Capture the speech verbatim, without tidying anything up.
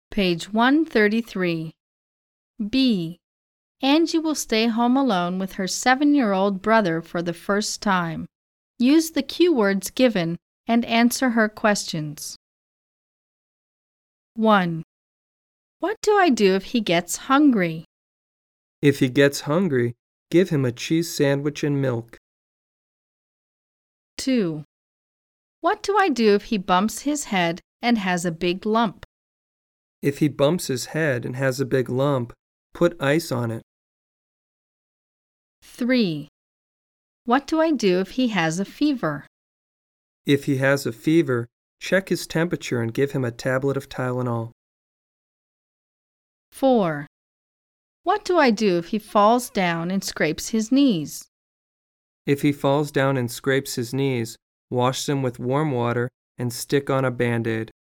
Page one thirty-three. B. Angie will stay home alone with her seven-year-old brother for the first time. Use the cue words given and answer her questions. one. What do I do if he gets hungry? If he gets hungry, give him a cheese sandwich and milk. two. What do I do if he bumps his head and has a big lump? If he bumps his head and has a big lump, put ice on it. three. What do I do if he has a fever? If he has a fever, check his temperature and give him a tablet of Tylenol. four. What do I do if he falls down and scrapes his knees? If he falls down and scrapes his knees, wash them with warm water and stick on a Band-Aid.